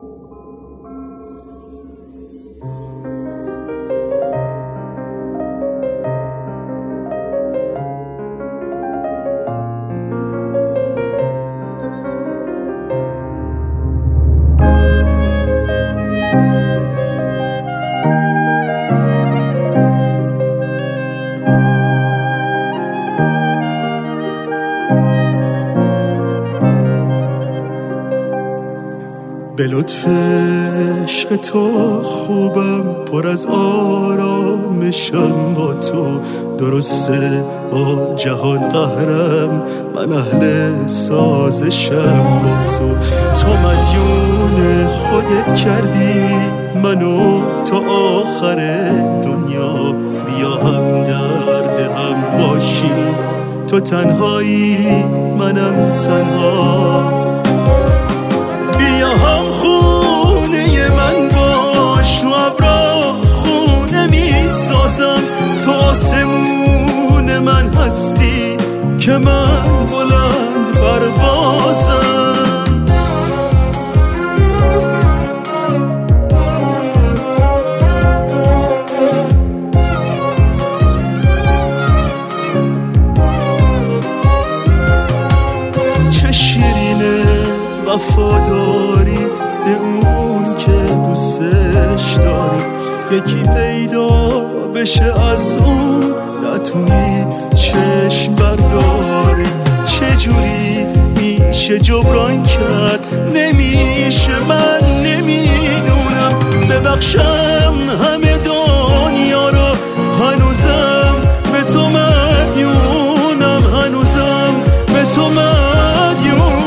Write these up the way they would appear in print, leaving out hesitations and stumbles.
به لطف عشق تو خوبم، پر از آرامشم با تو. درسته با جهان قهرم، من اهل سازشم با تو. تو مدیون خودت کردی منو تا آخر دنیا، بیا هم درد هم باشیم. تو تنهایی منم تنها، بیا هم خونه من باش. تو ابرا خونه می سازم، تو آسمون من هستی که من بلند پروازم. چه شیرینه وفاداری به اون که دوستش داری، یکی پیدا بشه از اون نتونی چشم برداری. چجوری میشه جبران کرد؟ نمیشه، من نمیدونم. ببخشم همه دنیا رو، هنوزم به تو مدیونم، هنوزم به تو مدیونم.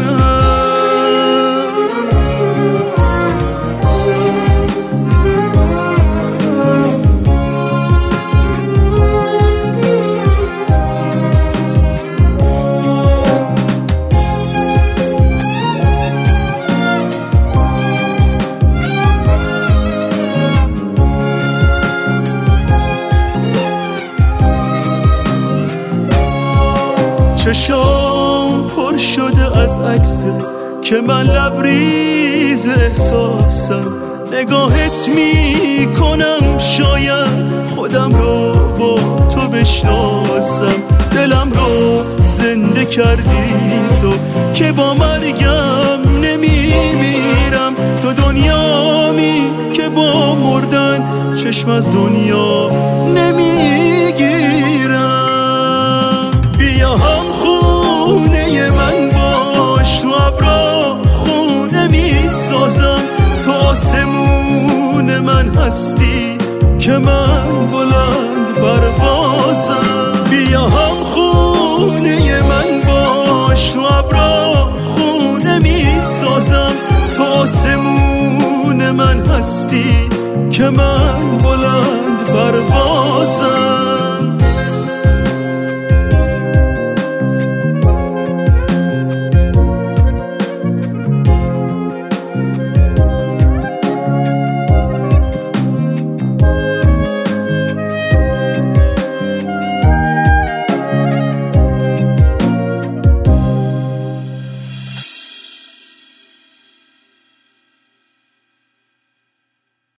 چشام پر شده از عکس که من لبریز احساسم. نگاهت میکنم شاید خودم رو با تو بشناسم. دلم رو زنده کردی تو که با مرگم نمیمیرم. تو دنیامی که با مردن چشم از دنیا نمیگیرم. بیا هم خونه من باش. تو ابرا خونه می سازم، تو آسمون من هستی که من بلند پروازم.